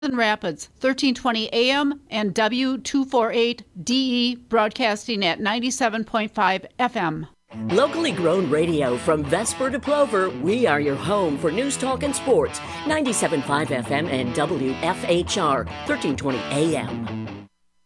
Rapids, 1320 AM and W248DE broadcasting at 97.5 FM. Locally grown radio from Vesper to Plover, we are your home for news, talk, and sports. 97.5 FM and WFHR, 1320 AM.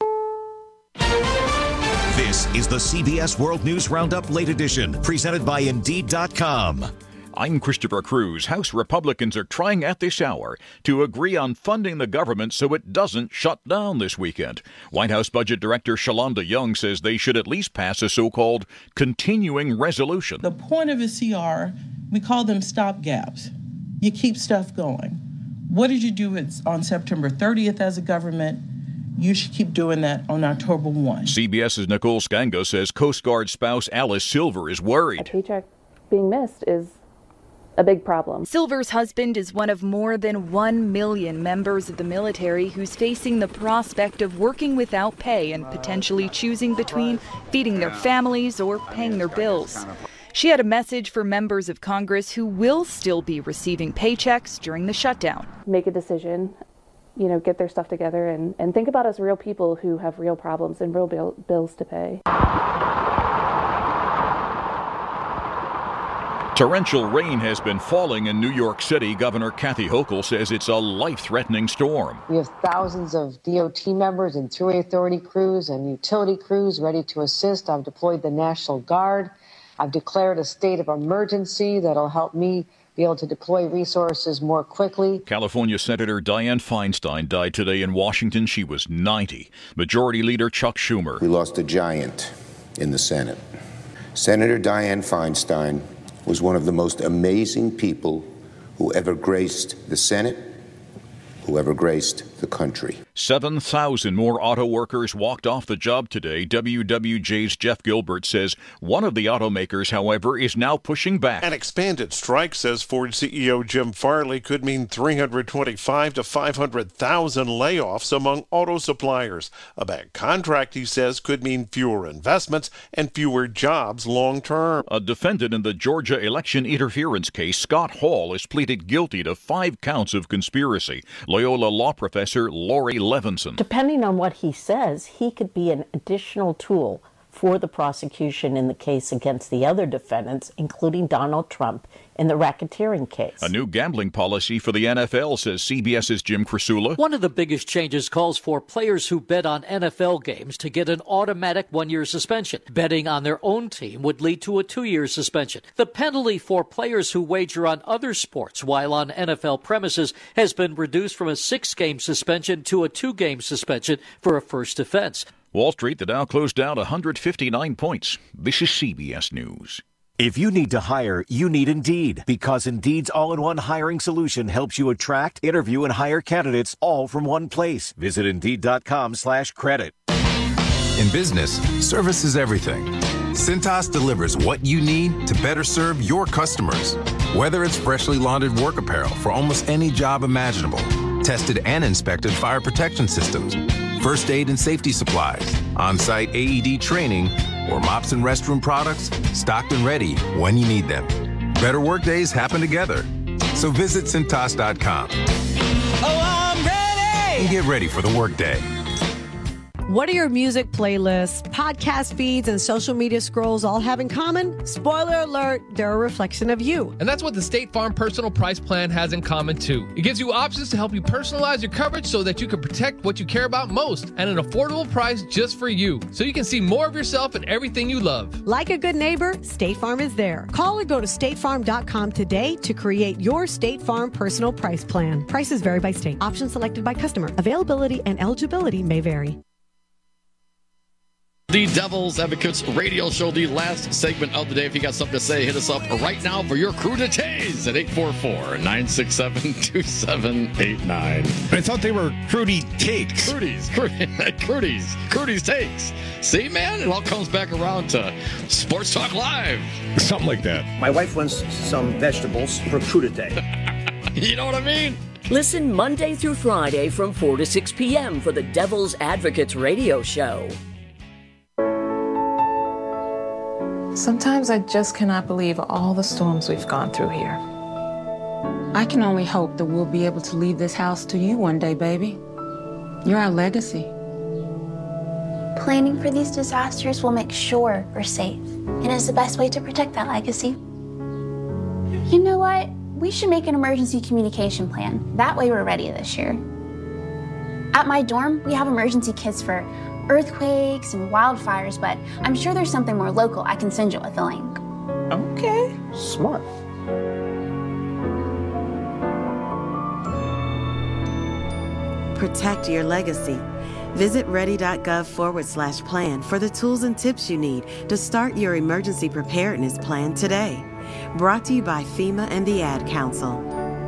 This is the CBS World News Roundup Late Edition, presented by Indeed.com. I'm Christopher Cruz. House Republicans are trying at this hour to agree on funding the government so it doesn't shut down this weekend. White House Budget Director Shalonda Young says they should at least pass a so-called continuing resolution. The point of a CR, we call them stopgaps. You keep stuff going. What did you do on September 30th as a government? You should keep doing that on October 1. CBS's Nicole Scango says Coast Guard spouse Alice Silver is worried. A paycheck being missed is a big problem. Silver's husband is one of more than 1 million members of the military who's facing the prospect of working without pay and potentially choosing between feeding their families or paying their bills. She had a message for members of Congress who will still be receiving paychecks during the shutdown. Make a decision, get their stuff together and think about us real people who have real problems and real bills to pay. Torrential rain has been falling in New York City. Governor Kathy Hochul says it's a life-threatening storm. We have thousands of DOT members and Thruway Authority crews and utility crews ready to assist. I've deployed the National Guard. I've declared a state of emergency that'll help me be able to deploy resources more quickly. California Senator Dianne Feinstein died today in Washington. She was 90. Majority Leader Chuck Schumer. We lost a giant in the Senate. Senator Dianne Feinstein was one of the most amazing people who ever graced the Senate, who ever graced the country. 7,000 more auto workers walked off the job today. WWJ's Jeff Gilbert says one of the automakers, however, is now pushing back. An expanded strike, says Ford CEO Jim Farley, could mean 325 to 500,000 layoffs among auto suppliers. A bad contract, he says, could mean fewer investments and fewer jobs long term. A defendant in the Georgia election interference case, Scott Hall, has pleaded guilty to 5 counts of conspiracy. Loyola law professor Lori Levinson. Depending on what he says, he could be an additional tool for the prosecution in the case against the other defendants, including Donald Trump, in the racketeering case. A new gambling policy for the NFL, says CBS's Jim Krasula. One of the biggest changes calls for players who bet on NFL games to get an automatic 1-year suspension. Betting on their own team would lead to a 2-year suspension. The penalty for players who wager on other sports while on NFL premises has been reduced from a 6-game suspension to a 2-game suspension for a first offense. Wall Street, the Dow closed down 159 points. This is CBS News. If you need to hire, you need Indeed, because Indeed's all-in-one hiring solution helps you attract, interview, and hire candidates all from one place. Visit Indeed.com/credit. In business, service is everything. Cintas delivers what you need to better serve your customers. Whether it's freshly laundered work apparel for almost any job imaginable, tested and inspected fire protection systems, first aid and safety supplies, on-site AED training, or mops and restroom products, stocked and ready when you need them. Better work days happen together. So visit Cintas.com. Oh, I'm ready! And get ready for the workday. What do your music playlists, podcast feeds, and social media scrolls all have in common? Spoiler alert, they're a reflection of you. And that's what the State Farm Personal Price Plan has in common, too. It gives you options to help you personalize your coverage so that you can protect what you care about most at an affordable price just for you, so you can see more of yourself in everything you love. Like a good neighbor, State Farm is there. Call or go to statefarm.com today to create your State Farm Personal Price Plan. Prices vary by state. Options selected by customer. Availability and eligibility may vary. The Devil's Advocates radio show, the last segment of the day. If you got something to say, hit us up right now for your cruditays at 844-967-2789. I thought they were Crudy Takes. Crudy's Takes. See, man, it all comes back around to Sports Talk Live. Something like that. My wife wants some vegetables for crudité. You know what I mean? Listen Monday through Friday from 4 to 6 p.m. for the Devil's Advocates radio show. Sometimes I just cannot believe all the storms we've gone through here. I can only hope that we'll be able to leave this house to you one day, baby. You're our legacy. Planning for these disasters will make sure we're safe, and is the best way to protect that legacy. You know what? We should make an emergency communication plan. That way we're ready this year. At my dorm, we have emergency kits for earthquakes and wildfires, but I'm sure there's something more local. I can send you with a link. Okay. Smart. Protect your legacy. Visit ready.gov/plan for the tools and tips you need to start your emergency preparedness plan today. Brought to you by FEMA and the Ad Council.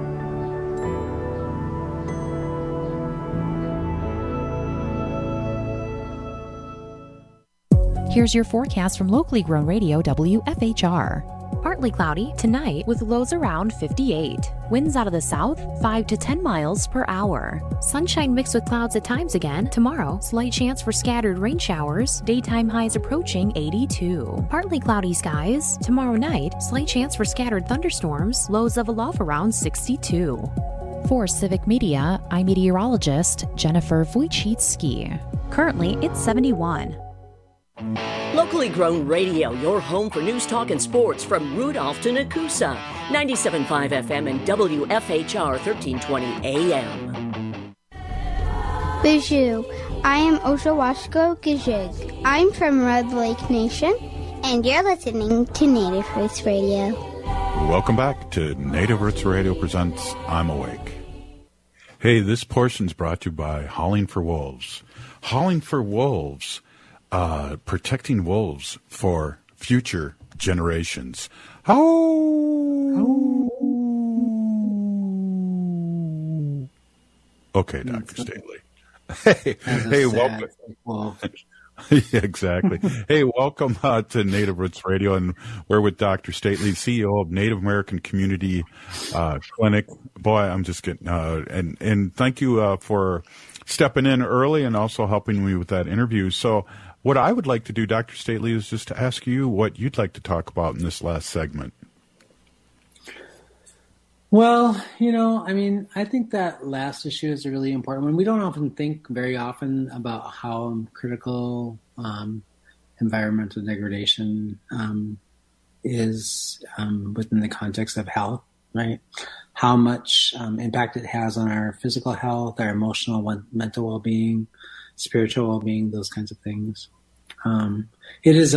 Here's your forecast from locally grown radio WFHR. Partly cloudy tonight with lows around 58. Winds out of the south 5 to 10 miles per hour. Sunshine mixed with clouds at times again. Tomorrow, slight chance for scattered rain showers. Daytime highs approaching 82. Partly cloudy skies. Tomorrow night, slight chance for scattered thunderstorms. Lows of a low around 62. For Civic Media, I'm meteorologist Jennifer Wojcicki. Currently, it's 71. Locally grown radio, your home for news, talk, and sports from Rudolph to Nakusa. 97.5 FM and WFHR 1320 AM. Bijou. I am Oshawashko Gijig. I'm from Red Lake Nation, and you're listening to Native Roots Radio. Welcome back to Native Roots Radio presents I'm Awake. Hey, this portion's brought to you by Howling for Wolves. Howling for Wolves. Protecting wolves for future generations. Okay, Dr. Stately. Hey, welcome. Yeah, exactly. Hey, welcome to Native Roots Radio, and we're with Dr. Stately, CEO of Native American Community Clinic. Boy, I'm just getting and thank you for stepping in early and also helping me with that interview. So what I would like to do, Dr. Stately, is just to ask you what you'd like to talk about in this last segment. Well, I think that last issue is a really important one. We don't often think very often about how critical environmental degradation is within the context of health, right? How much impact it has on our physical health, our emotional, mental well-being, spiritual well-being, those kinds of things. It is,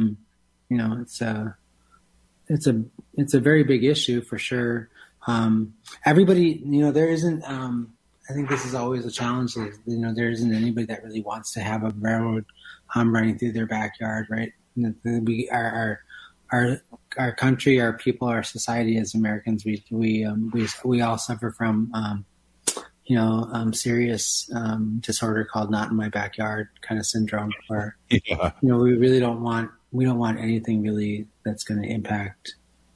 it's a very big issue for sure. Everybody, there isn't, I think this is always a challenge. There isn't anybody that really wants to have a railroad running through their backyard, right? Our country, our people, our society as Americans, we all suffer from, serious disorder called "not in my backyard" kind of syndrome, where we really don't want anything really that's going to impact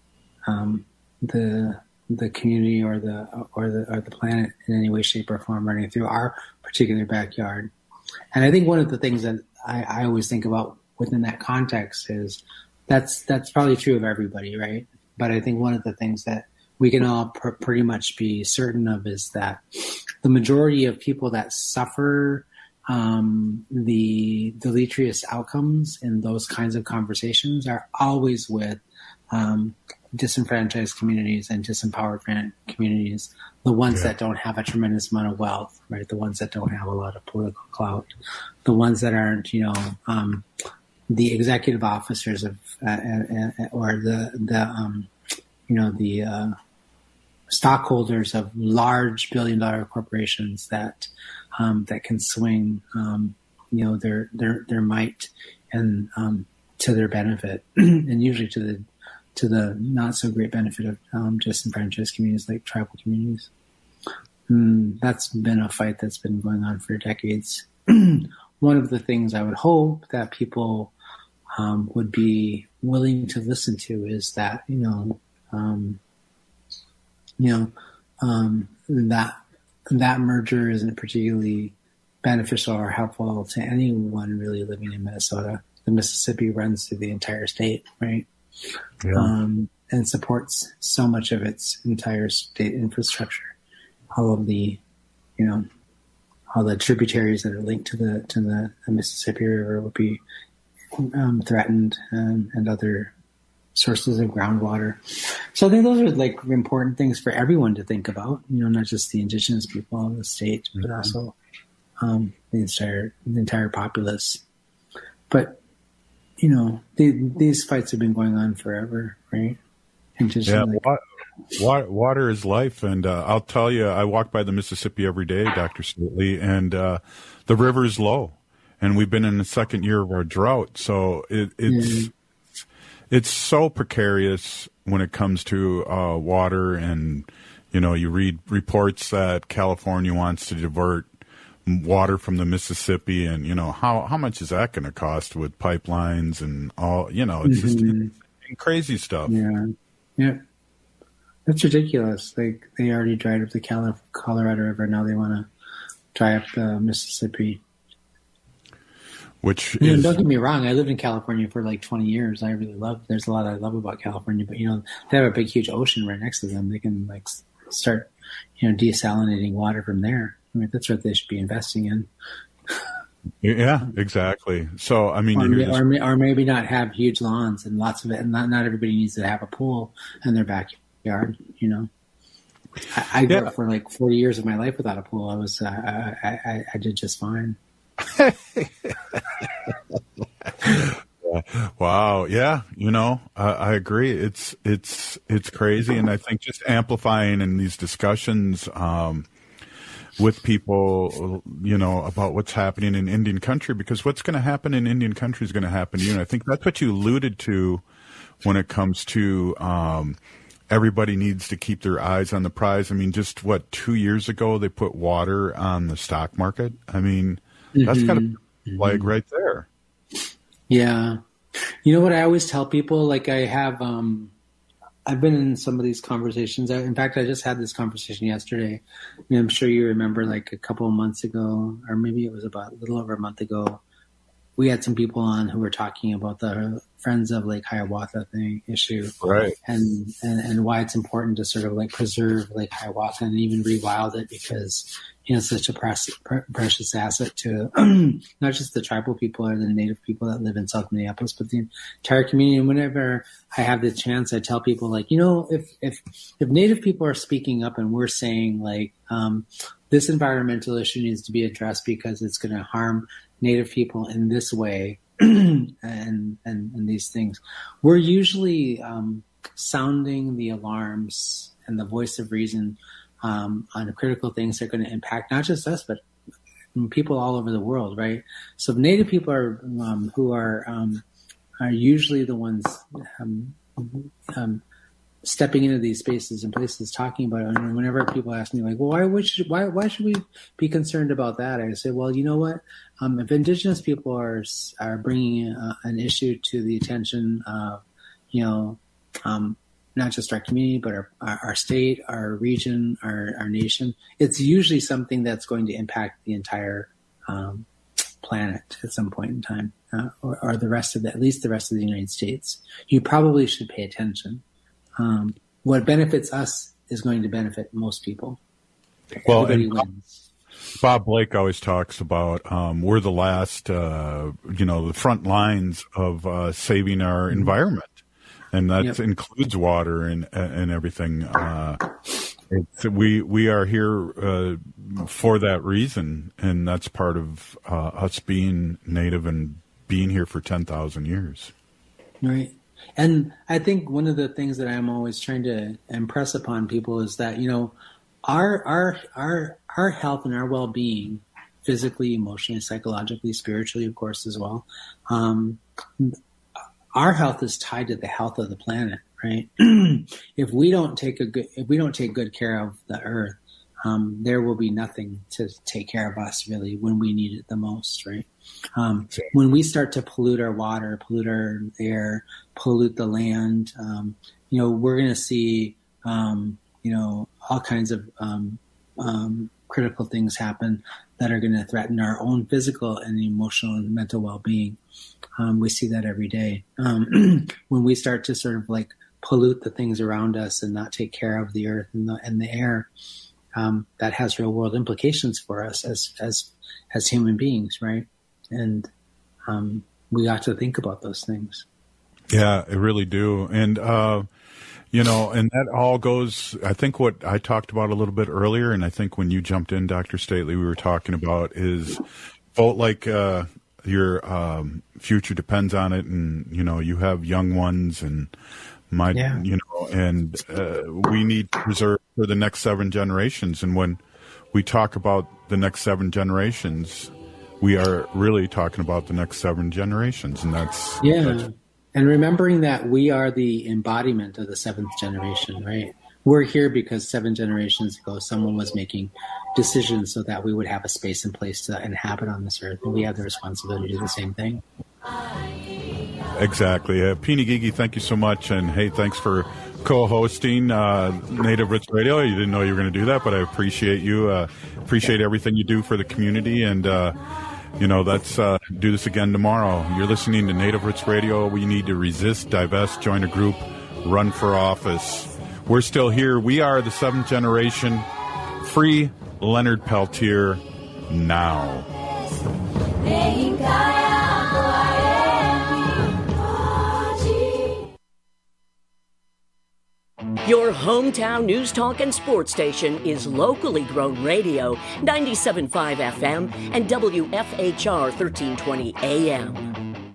the community or the planet in any way, shape, or form running through our particular backyard. And I think one of the things that I always think about within that context is that's probably true of everybody, right? But I think one of the things that we can all pretty much be certain of is that the majority of people that suffer the deleterious outcomes in those kinds of conversations are always with disenfranchised communities and disempowered communities, the ones that don't have a tremendous amount of wealth, right? The ones that don't have a lot of political clout, the ones that aren't, the executive officers of, or the stockholders of large billion-dollar corporations that can swing, their might and to their benefit, and usually to the not so great benefit of disenfranchised communities like tribal communities. That's been a fight that's been going on for decades. One of the things I would hope that people would be willing to listen to is that that merger isn't particularly beneficial or helpful to anyone really living in Minnesota. The Mississippi runs through the entire state, right? Yeah. and supports so much of its entire state infrastructure. All of the, all the tributaries that are linked to the Mississippi River will be threatened, and other sources of groundwater. So I think those are like important things for everyone to think about. Not just the indigenous people of the state, but also the entire populace. But these fights have been going on forever, right? And just water is life, and I'll tell you, I walk by the Mississippi every day, Dr. Stately, and the river is low, and we've been in the second year of our drought, so it's so precarious when it comes to water, and you read reports that California wants to divert water from the Mississippi, and how much is that going to cost with pipelines and all? It's just crazy stuff. Yeah. That's ridiculous. Like, they already dried up the Colorado River. Now they want to dry up the Mississippi. Which don't get me wrong. I lived in California for like 20 years. There's a lot I love about California, but they have a big, huge ocean right next to them. They can like start, desalinating water from there. I mean, that's what they should be investing in. Yeah, exactly. So, I mean, or maybe not have huge lawns and lots of it, and not everybody needs to have a pool in their backyard. I grew up for like 40 years of my life without a pool. I did just fine. Wow. Yeah. I agree. It's crazy. And I think just amplifying in these discussions, with people, about what's happening in Indian country, because what's going to happen in Indian country is going to happen to you. And I think that's what you alluded to when it comes to, everybody needs to keep their eyes on the prize. I mean, just 2 years ago, they put water on the stock market. I mean, that's got a flag right there. Yeah. You know what I always tell people? Like, I have, I've been in some of these conversations. In fact, I just had this conversation yesterday. I mean, I'm sure you remember, like a couple of months ago, or maybe it was about a little over a month ago, we had some people on who were talking about the Friends of Lake Hiawatha issue, right? And why it's important to sort of like preserve Lake Hiawatha and even rewild it, because it's such a precious asset to not just the tribal people or the native people that live in South Minneapolis, but the entire community. And whenever I have the chance, I tell people, like, if native people are speaking up and we're saying like this environmental issue needs to be addressed because it's going to harm native people in this way, and these things, we're usually sounding the alarms and the voice of reason on critical things that are going to impact not just us, but people all over the world, right? So native people are who are usually the ones stepping into these spaces and places talking about it. And whenever people ask me, like, well, why should we be concerned about that? I say, well, you know what? If Indigenous people are bringing an issue to the attention of, not just our community, but our state, our region, our nation, it's usually something that's going to impact the entire planet at some point in time, or the rest of at least the rest of the United States. You probably should pay attention. What benefits us is going to benefit most people. Well, Bob Blake always talks about we're the last, the front lines of saving our environment, and that includes water and everything. We are here for that reason, and that's part of us being Native and being here for 10,000 years. Right. And I think one of the things that I'm always trying to impress upon people is that, our health and our well-being, physically, emotionally, psychologically, spiritually, of course, as well. Our health is tied to the health of the planet, right? If we don't take good care of the earth, there will be nothing to take care of us really when we need it the most, right? When we start to pollute our water, pollute our air, pollute the land, we're going to see, all kinds of critical things happen that are going to threaten our own physical and emotional and mental well-being. We see that every day. When we start to sort of like pollute the things around us and not take care of the earth and the air, that has real world implications for us as human beings, right? And we ought to think about those things. Yeah, I really do. And, and that all goes, I think what I talked about a little bit earlier, and I think when you jumped in, Dr. Stately, we were talking about is vote like your future depends on it. And, you have young ones and we need to preserve for the next 7 generations. And when we talk about the next 7 generations, we are really talking about the next 7 generations. And that's and remembering that we are the embodiment of the 7th generation, right? We're here because 7 generations ago, someone was making decisions so that we would have a space and place to inhabit on this earth. And we have the responsibility to do the same thing. Exactly. Peony Gigi, thank you so much. And hey, thanks for co-hosting Native Roots Radio. You didn't know you were going to do that, but I appreciate you. Appreciate everything you do for the community. And, let's do this again tomorrow. You're listening to Native Roots Radio. We need to resist, divest, join a group, run for office. We're still here. We are the 7th generation. Free Leonard Peltier now. Your hometown news, talk, and sports station is locally grown radio, 97.5 FM and WFHR 1320 AM.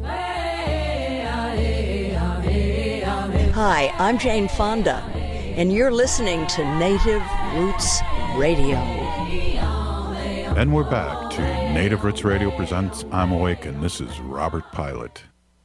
Hi, I'm Jane Fonda, and you're listening to Native Roots Radio. And we're back to Native Roots Radio presents I'm Awake, and this is Robert Pilot.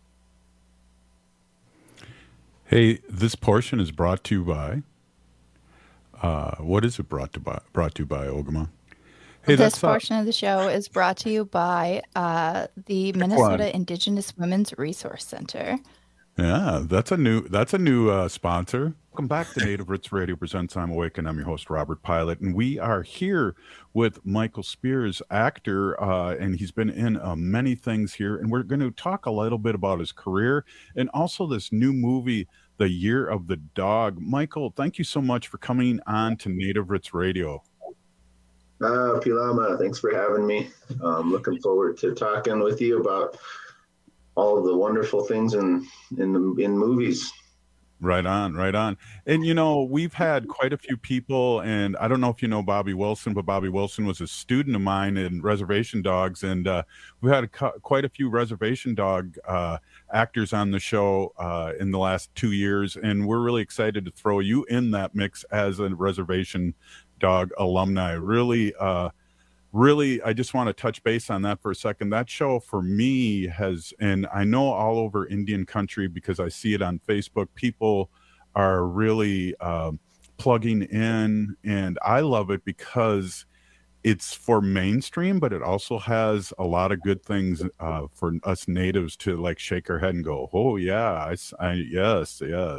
Hey, this portion is brought to you by, what is it brought to you by, Ogama? Hey, this portion of the show is brought to you by the Minnesota Indigenous Women's Resource Center. Yeah, that's a new sponsor. Welcome back to Native Roots Radio presents I'm Awake, and I'm your host, Robert Pilot, and we are here with Michael Spears, actor, and he's been in many things here, and we're going to talk a little bit about his career and also this new movie, The Year of the Dog. Michael, thank you so much for coming on to Native Roots Radio. Pilama, thanks for having me. Looking forward to talking with you about all of the wonderful things in movies. Right on, right on. And, we've had quite a few people, and I don't know if you know Bobby Wilson, but Bobby Wilson was a student of mine in Reservation Dogs, and we had quite a few Reservation Dog actors on the show in the last 2 years, and we're really excited to throw you in that mix as a Reservation Dog alumni. Really, I just want to touch base on that for a second. That show for me and I know all over Indian country because I see it on Facebook, people are really plugging in, and I love it because it's for mainstream, but it also has a lot of good things for us natives to like shake our head and go, oh yeah, yes.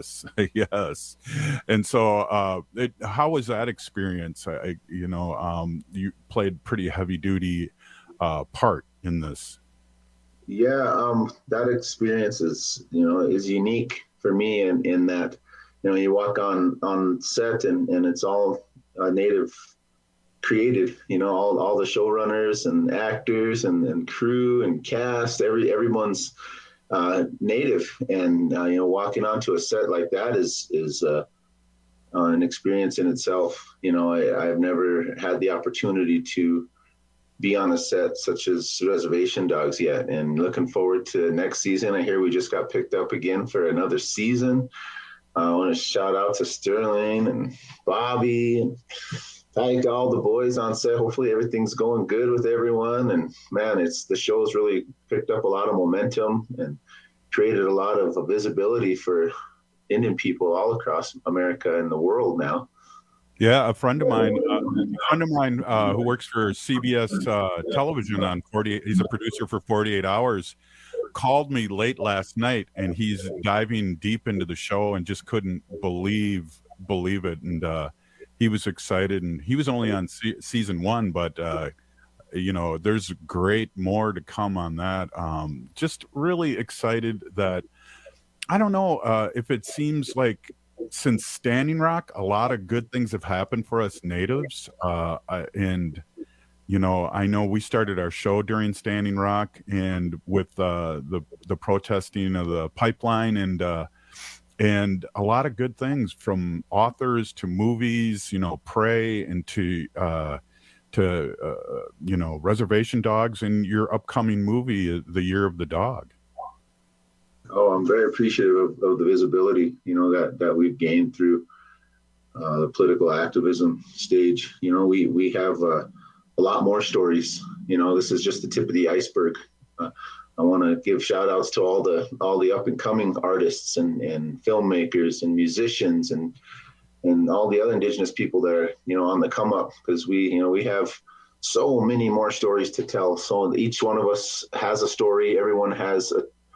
And so how was that experience? You played pretty heavy duty part in this. Yeah, that experience is unique for me in that, you walk on set and it's all native created, all the showrunners and actors and crew and cast, everyone's native, and walking onto a set like that is an experience in itself. I've never had the opportunity to be on a set such as Reservation Dogs yet, and looking forward to next season. I hear we just got picked up again for another season. I want to shout out to Sterling and Bobby and thank all the boys on set. Hopefully everything's going good with everyone. And man, the show's really picked up a lot of momentum and created a lot of visibility for Indian people all across America and the world now. Yeah, a friend of mine who works for CBS television on 48, he's a producer for 48 Hours, called me late last night, and he's diving deep into the show and just couldn't believe it. And he was excited, and he was only on season 1, but there's great more to come on that. Just really excited that I don't know if it seems like since Standing Rock, a lot of good things have happened for us natives. And, you know, I know we started our show during Standing Rock and with the protesting of the pipeline and a lot of good things from authors to movies, you know, Prey and to you know, Reservation Dogs and your upcoming movie, The Year of the Dog. Oh, I'm very appreciative of the visibility, you know, that we've gained through the political activism stage. You know, we have a lot more stories. You know, this is just the tip of the iceberg. I want to give shout outs to all the up and coming artists and filmmakers and musicians and all the other Indigenous people that are, you know, on the come up, because we have so many more stories to tell. So each one of us has a story. Everyone has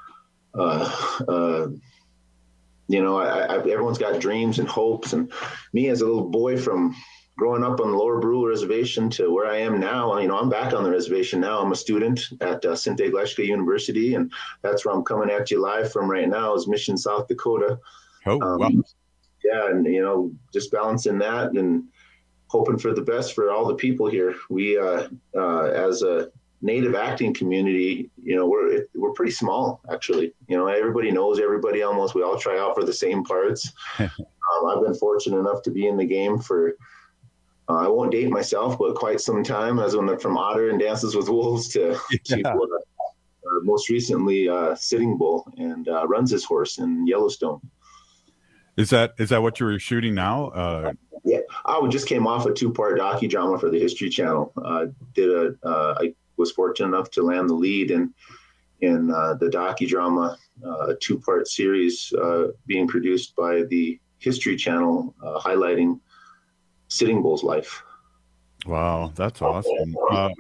you know, everyone's got dreams and hopes. And me as a little boy from growing up on the Lower Brule Reservation to where I am now, you know, I'm back on the reservation now. I'm a student at Sinte Gleshka University, and that's where I'm coming at you live from right now is Mission, South Dakota. Wow. Yeah, and, you know, just balancing that and hoping for the best for all the people here. We, as a Native acting community, you know, we're pretty small, actually. You know, everybody knows everybody almost. We all try out for the same parts. I've been fortunate enough to be in the game for, I won't date myself, but quite some time. As from Otter and Dances with Wolves to most recently Sitting Bull and Runs His Horse in Yellowstone. Is that what you were shooting now? Yeah, I just came off a 2-part docudrama for the History Channel. I was fortunate enough to land the lead in the docudrama, a 2-part series being produced by the History Channel, highlighting Sitting Bull's life. Wow, that's awesome.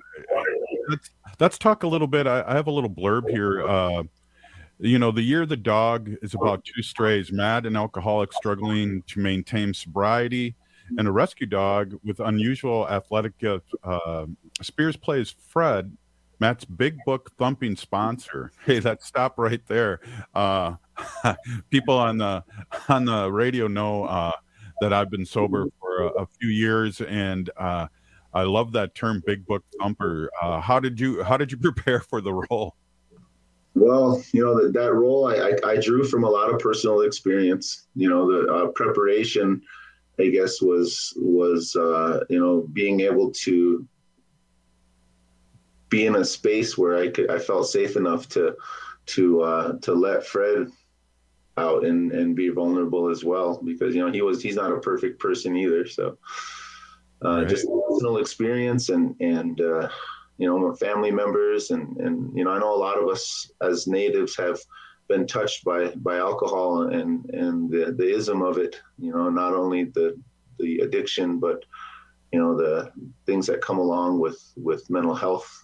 Let's talk a little bit. I have a little blurb here. You know, The Year of the Dog is about 2 strays, mad and alcoholic, struggling to maintain sobriety, and a rescue dog with unusual athletic gift. Spears plays Fred, Matt's big book thumping sponsor. Hey, let's stop right there. People on the radio know that I've been sober for a few years, and I love that term, big book thumper. How did you prepare for the role? Well, you know, that role I drew from a lot of personal experience. You know, the preparation, I guess, was you know, being able to be in a space where I felt safe enough to let Fred out and be vulnerable as well, because, you know, he's not a perfect person either. So right. Just personal experience and you know, my family members and, you know, I know a lot of us as natives have been touched by alcohol and the ism of it, you know, not only the addiction, but, you know, the things that come along with mental health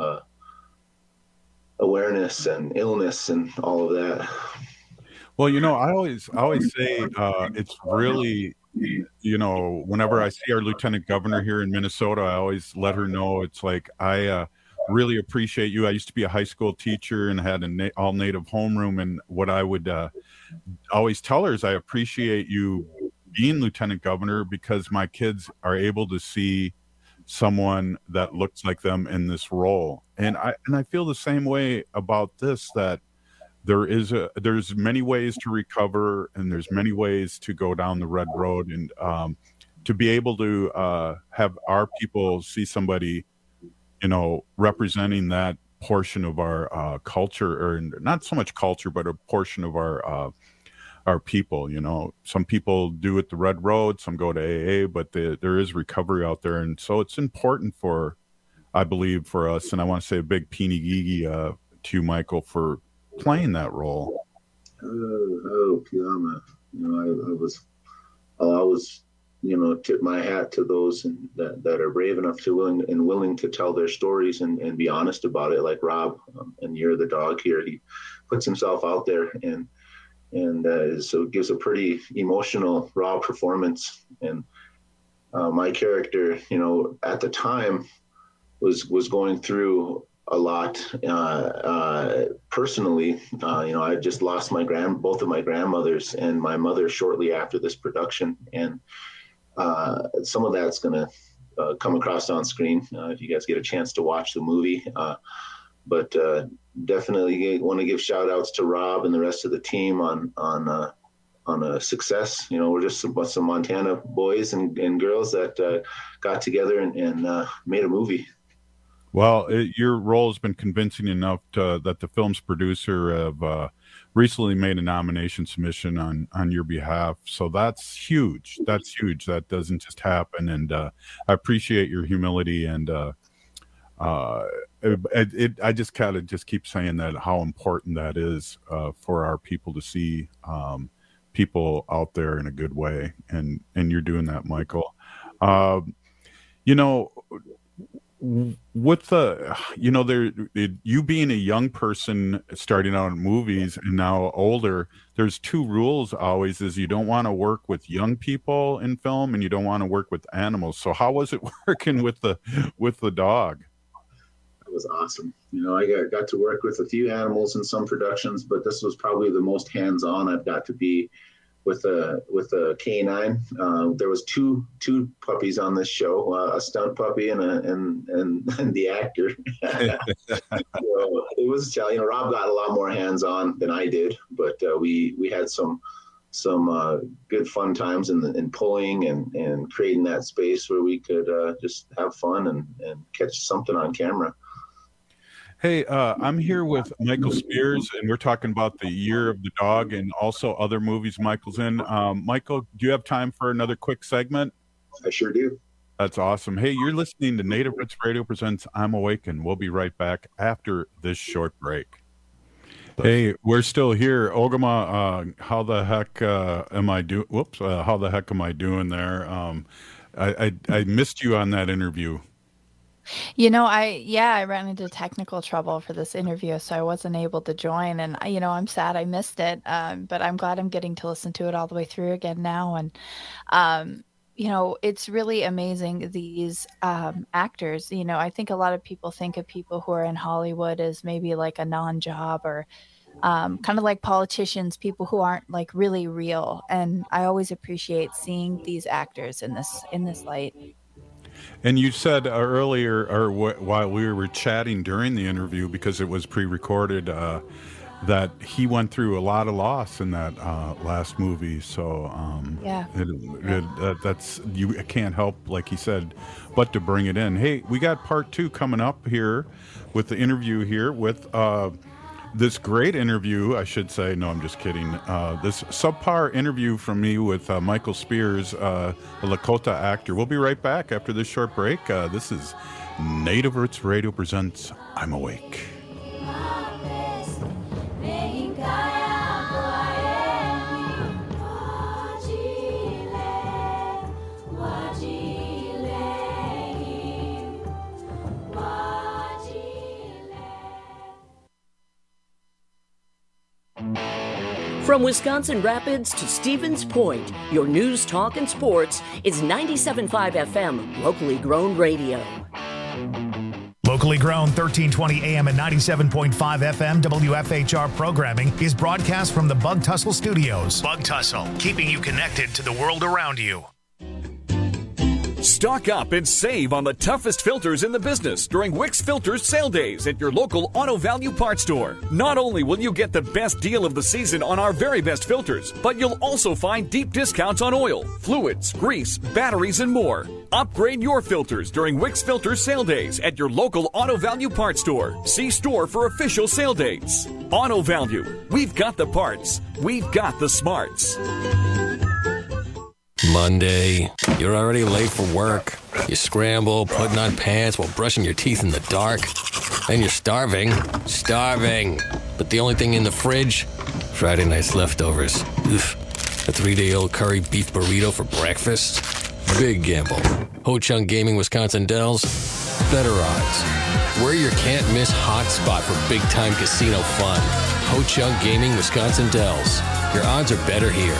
awareness and illness and all of that. Well, you know, I always say it's really, you know, whenever I see our lieutenant governor here in Minnesota, I always let her know it's like, I really appreciate you. I used to be a high school teacher and had an all native homeroom. And what I would always tell her is I appreciate you being lieutenant governor because my kids are able to see someone that looks like them in this role. And I feel the same way about this, that there's many ways to recover and there's many ways to go down the red road, and to be able to have our people see somebody, you know, representing that portion of our culture, or not so much culture, but a portion of our people. You know, some people do it the red road, some go to AA, but there is recovery out there. And so it's important I believe for us, and I want to say a big Peeny Gigi to you, Michael, for playing that role. Oh, Piama. You know, I'll always, you know, tip my hat to those that are brave enough to willing to tell their stories and be honest about it. Like Rob and You're the Dog here, he puts himself out there and so it gives a pretty emotional, raw performance. And my character, you know, at the time was going through a lot personally. I just lost both of my grandmothers and my mother shortly after this production, and some of that's going to come across on screen if you guys get a chance to watch the movie. But definitely want to give shout outs to Rob and the rest of the team on a success. We're just some Montana boys and girls that got together and made a movie. Well, your role has been convincing enough that the film's producer have recently made a nomination submission on your behalf. So that's huge. That's huge. That doesn't just happen. And I appreciate your humility. And I just kind of just keep saying that how important that is for our people to see people out there in a good way. And you're doing that, Michael. With you being a young person starting out in movies and now older, there's two rules always: is you don't want to work with young people in film and you don't want to work with animals. So how was it working with the dog? It was awesome. I got to work with a few animals in some productions, but this was probably the most hands-on I've got to be with a canine. There was two puppies on this show, a stunt puppy and the actor. So it was, Rob got a lot more hands-on than I did, but we had some good fun times in pulling and creating that space where we could just have fun and catch something on camera. Hey, I'm here with Michael Spears, and we're talking about the Year of the Dog and also other movies Michael's in. Michael, do you have time for another quick segment? I sure do. That's awesome. Hey, you're listening to Native Roots Radio presents I'm Awakened. We'll be right back after this short break. Hey, we're still here. Ogama, how the heck am I doing? Whoops, how the heck am I doing there? I missed you on that interview. I ran into technical trouble for this interview, so I wasn't able to join, and I'm sad I missed it, but I'm glad I'm getting to listen to it all the way through again now. And it's really amazing, these actors. I think a lot of people think of people who are in Hollywood as maybe like a non-job, or kind of like politicians, people who aren't like really real, and I always appreciate seeing these actors in this light. And you said earlier, or while we were chatting during the interview, because it was pre-recorded, that he went through a lot of loss in that last movie. So that's, you can't help, like he said, but to bring it in. Hey, we got part 2 coming up here with the interview here with this great interview, I should say. No, I'm just kidding. This subpar interview from me with Michael Spears, a Lakota actor. We'll be right back after this short break. This is Native Roots Radio presents I'm Awake. From Wisconsin Rapids to Stevens Point, your news, talk, and sports is 97.5 FM, locally grown radio. Locally grown 1320 AM and 97.5 FM WFHR programming is broadcast from the Bug Tussle Studios. Bug Tussle, keeping you connected to the world around you. Stock up and save on the toughest filters in the business during Wix Filters sale days at your local Auto Value Parts store. Not only will you get the best deal of the season on our very best filters, but you'll also find deep discounts on oil, fluids, grease, batteries, and more. Upgrade your filters during Wix Filters sale days at your local Auto Value Parts store. See store for official sale dates. Auto Value. We've got the parts. We've got the smarts. Monday, you're already late for work. You scramble, putting on pants while brushing your teeth in the dark. Then you're starving. But the only thing in the fridge? Friday night's leftovers. Oof. A 3-day-old curry beef burrito for breakfast? Big gamble. Ho Chunk Gaming Wisconsin Dells? Better odds. We're your can't-miss hotspot for big-time casino fun. Ho Chunk Gaming Wisconsin Dells. Your odds are better here.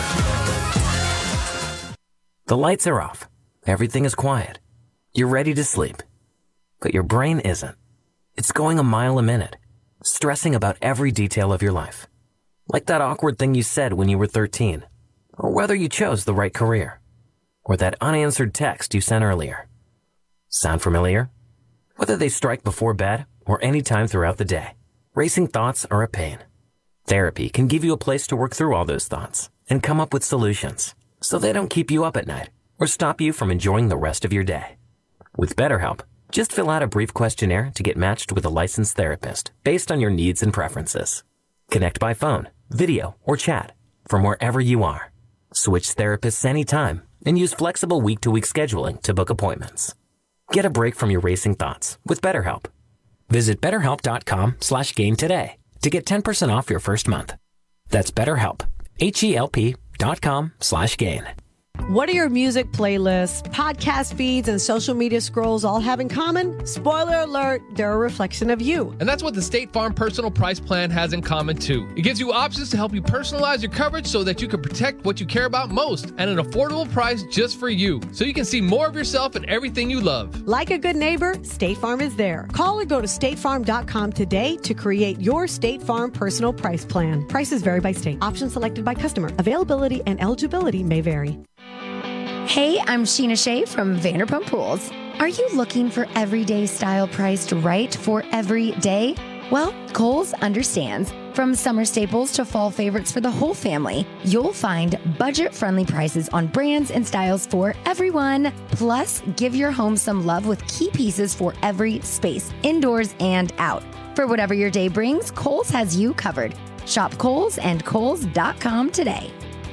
The lights are off. Everything is quiet. You're ready to sleep. But your brain isn't. It's going a mile a minute, stressing about every detail of your life. Like that awkward thing you said when you were 13, or whether you chose the right career, or that unanswered text you sent earlier. Sound familiar? Whether they strike before bed or any time throughout the day, racing thoughts are a pain. Therapy can give you a place to work through all those thoughts and come up with solutions so they don't keep you up at night or stop you from enjoying the rest of your day. With BetterHelp, just fill out a brief questionnaire to get matched with a licensed therapist based on your needs and preferences. Connect by phone, video, or chat from wherever you are. Switch therapists anytime and use flexible week-to-week scheduling to book appointments. Get a break from your racing thoughts with BetterHelp. Visit BetterHelp.com/gain today to get 10% off your first month. That's BetterHelp, HELP.com/gain. What do your music playlists, podcast feeds, and social media scrolls all have in common? Spoiler alert, they're a reflection of you. And that's what the State Farm Personal Price Plan has in common too. It gives you options to help you personalize your coverage so that you can protect what you care about most at an affordable price just for you, so you can see more of yourself in everything you love. Like a good neighbor, State Farm is there. Call or go to statefarm.com today to create your State Farm Personal Price Plan. Prices vary by state. Options selected by customer. Availability and eligibility may vary. Hey, I'm Sheena Shea from Vanderpump Pools. Are you looking for everyday style priced right for every day? Well, Kohl's understands. From summer staples to fall favorites for the whole family, you'll find budget-friendly prices on brands and styles for everyone. Plus, give your home some love with key pieces for every space, indoors and out. For whatever your day brings, Kohl's has you covered. Shop Kohl's and Kohl's.com today.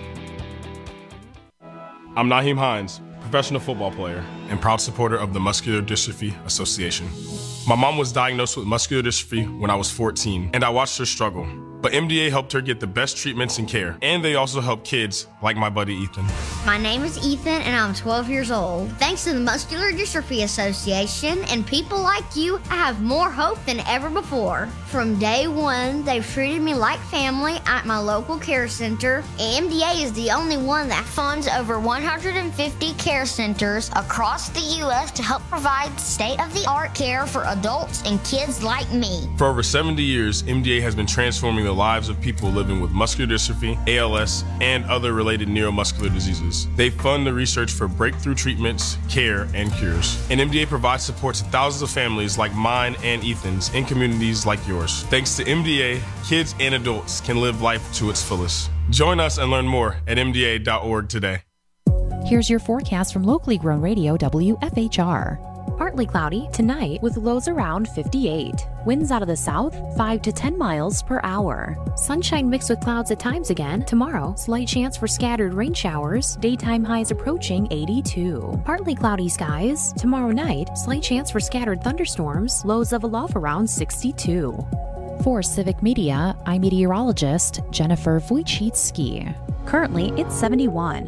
I'm Naheem Hines, professional football player and proud supporter of the Muscular Dystrophy Association. My mom was diagnosed with muscular dystrophy when I was 14, and I watched her struggle. But MDA helped her get the best treatments and care, and they also help kids like my buddy Ethan. My name is Ethan, and I'm 12 years old. Thanks to the Muscular Dystrophy Association and people like you, I have more hope than ever before. From day one, they've treated me like family at my local care center. MDA is the only one that funds over 150 care centers across the U.S. to help provide state-of-the-art care for adults and kids like me. For over 70 years, MDA has been transforming the lives of people living with muscular dystrophy, ALS, and other related neuromuscular diseases. They fund the research for breakthrough treatments, care, and cures. And MDA provides support to thousands of families like mine and Ethan's in communities like yours. Thanks to MDA, kids and adults can live life to its fullest. Join us and learn more at MDA.org today. Here's your forecast from locally grown radio WFHR. Partly cloudy tonight with lows around 58. Winds out of the south 5 to 10 miles per hour. Sunshine mixed with clouds at times again. Tomorrow, slight chance for scattered rain showers. Daytime highs approaching 82. Partly cloudy skies. Tomorrow night, slight chance for scattered thunderstorms. Lows of a low around 62. For Civic Media, I'm meteorologist Jennifer Wojcicki. Currently, it's 71.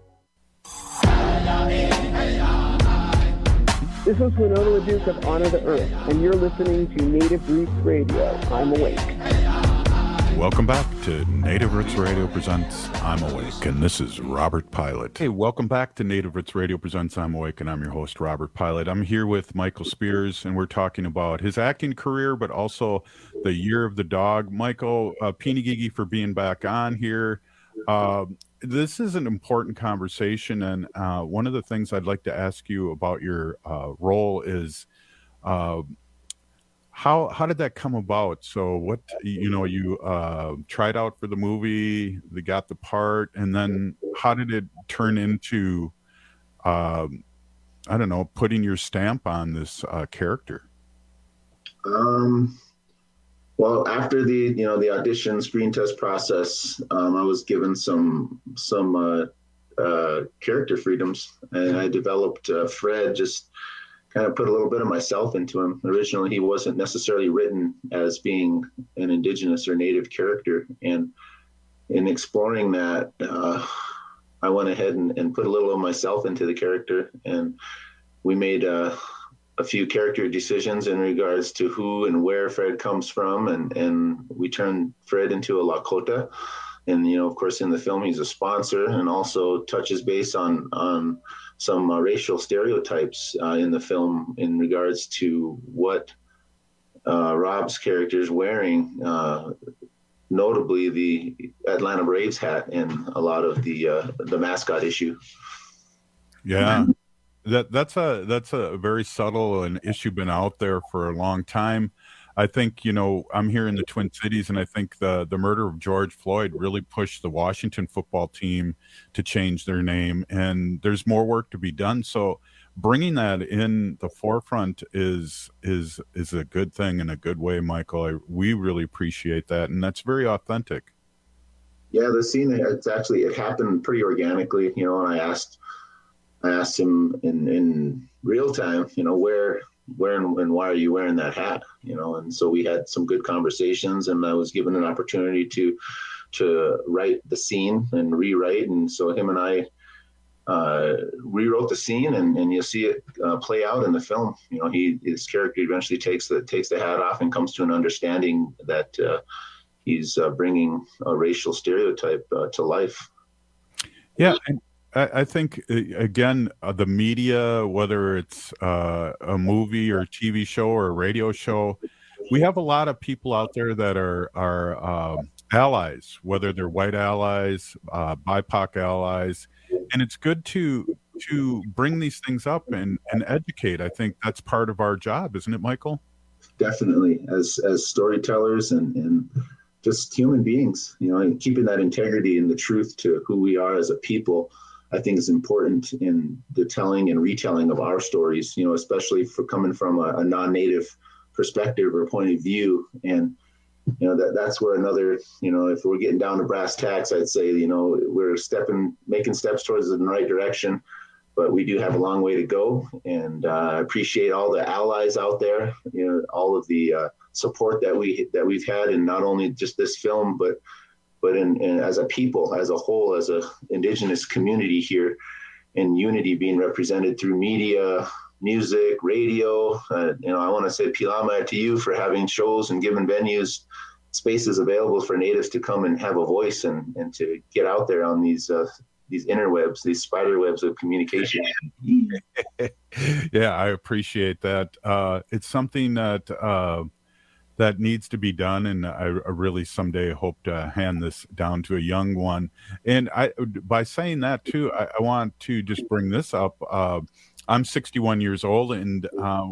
This is Winona LaDuke of Honor the Earth, and you're listening to Native Roots Radio. I'm Awake. Welcome back to Native Roots Radio Presents I'm Awake, and this is Robert Pilot. Hey, welcome back to Native Roots Radio Presents I'm Awake, and I'm your host, Robert Pilot. I'm here with Michael Spears, and we're talking about his acting career, but also the Year of the Dog. Michael, Pinigigi for being back on here. This is an important conversation, and one of the things I'd like to ask you about your role is how did that come about? So what, you tried out for the movie, they got the part, and then how did it turn into, putting your stamp on this character? Well, after the audition screen test process, I was given some character freedoms, and I developed Fred. Just kind of put a little bit of myself into him. Originally, he wasn't necessarily written as being an indigenous or native character, and in exploring that, I went ahead and put a little of myself into the character, and we made a few character decisions in regards to who and where Fred comes from, and we turned Fred into a Lakota, and of course in the film he's a sponsor, and also touches base on some racial stereotypes in the film in regards to what Rob's character is wearing, notably the Atlanta Braves hat in a lot of the mascot issue. Yeah, that's a very subtle an issue been out there for a long time. I think, I'm here in the Twin Cities, and I think the murder of George Floyd really pushed the Washington football team to change their name, and there's more work to be done. So bringing that in the forefront is a good thing in a good way, Michael. We really appreciate that, and that's very authentic. Yeah, the scene, it happened pretty organically, and I asked him in real time, where and why are you wearing that hat? And so we had some good conversations, and I was given an opportunity to write the scene and rewrite. And so him and I rewrote the scene, and you'll see it play out in the film. His character eventually takes the hat off and comes to an understanding that he's bringing a racial stereotype to life. Yeah. I think, again, the media, whether it's a movie or a TV show or a radio show, we have a lot of people out there that are allies, whether they're white allies, BIPOC allies, and it's good to bring these things up and educate. I think that's part of our job, isn't it, Michael? Definitely, as storytellers and just human beings, and keeping that integrity and the truth to who we are as a people, I think is important in the telling and retelling of our stories, especially for coming from a non-native perspective or point of view. And, that's where another, if we're getting down to brass tacks, I'd say, we're making steps towards the right direction, but we do have a long way to go. And I appreciate all the allies out there, all of the support that we've had, and not only just this film, but in as a people, as a whole, as a Indigenous community here, in unity being represented through media, music, radio. I want to say Pilama to you for having shows and giving venues spaces available for Natives to come and have a voice and to get out there on these interwebs, these spider webs of communication. Yeah, I appreciate that. It's something that needs to be done, and I really someday hope to hand this down to a young one. And by saying that too, I want to just bring this up. I'm 61 years old, and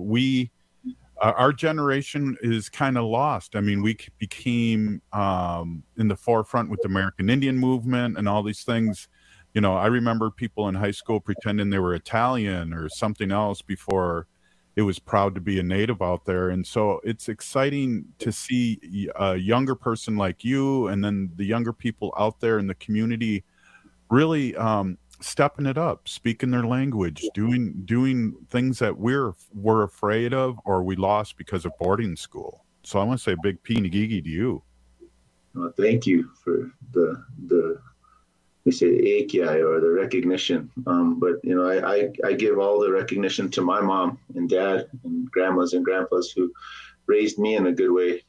our generation is kind of lost. I mean, we became in the forefront with the American Indian movement and all these things. I remember people in high school pretending they were Italian or something else before it was proud to be a Native out there. And so it's exciting to see a younger person like you, and then the younger people out there in the community really stepping it up, speaking their language, doing things that we're afraid of or we lost because of boarding school. So I want to say a big P-Nagigi to you. Well, thank you for the we say AKI or the recognition. But I give all the recognition to my mom and dad and grandmas and grandpas who raised me in a good way.